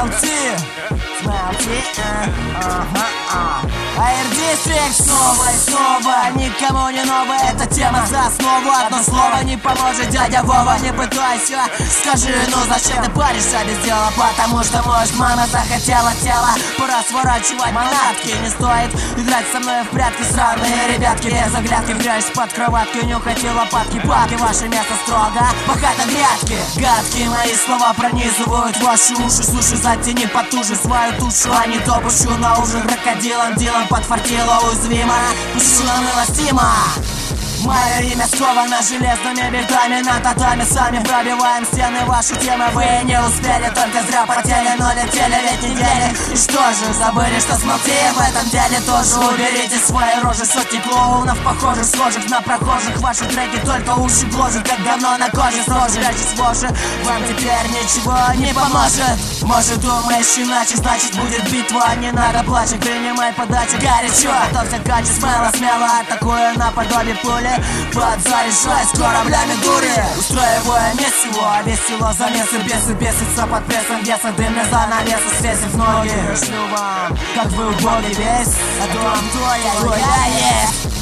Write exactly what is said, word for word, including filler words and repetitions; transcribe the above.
Смелти, смелти, ага, ага. АР-District снова и снова, никому не новая эта тема за основу. Одно слово не поможет, дядя Вова, не пытайся. Скажи, ну зачем ты паришься без дела? Потому что, может, мама захотела тело. Пора сворачивать манатки. Не стоит играть со мной в прятки, сраные ребятки. Без оглядки прячешь под кроватки, нюхайте лопатки. Папки, ваше место строго, пока на грядке. Гадкие мои слова пронизывают ваши уши. Слушай, затяни потуже свою тушу, а не то пущу на ужин крокодилом. Дилом подфартило уязвимо, пущу милостимо. Мое имя сковано железными бинтами на татами. Сами пробиваем стены, ваши темы вы не успели, только зря потели, но летели ведь недели. И что же, забыли, что смолти в этом деле тоже? Уберите свои рожи, сотни клоунов, похожих, схожих на прохожих. Ваши треки только уши гложет, как говно на коже срожи. Прячась в уши, вам теперь ничего не поможет. Может, думаешь иначе, значит будет битва. Не надо плачать, принимай подачу горячо. Готовься к качеству, смело, смело атакую наподобие пули. Подзаряжай с кораблями дури. Устраивая месиво, весело замесы, бесы бесится под прессом веса. Дымные занавесы свесив ноги. Шлю вам, как вы убоги весь, а то вам то я, то я есть.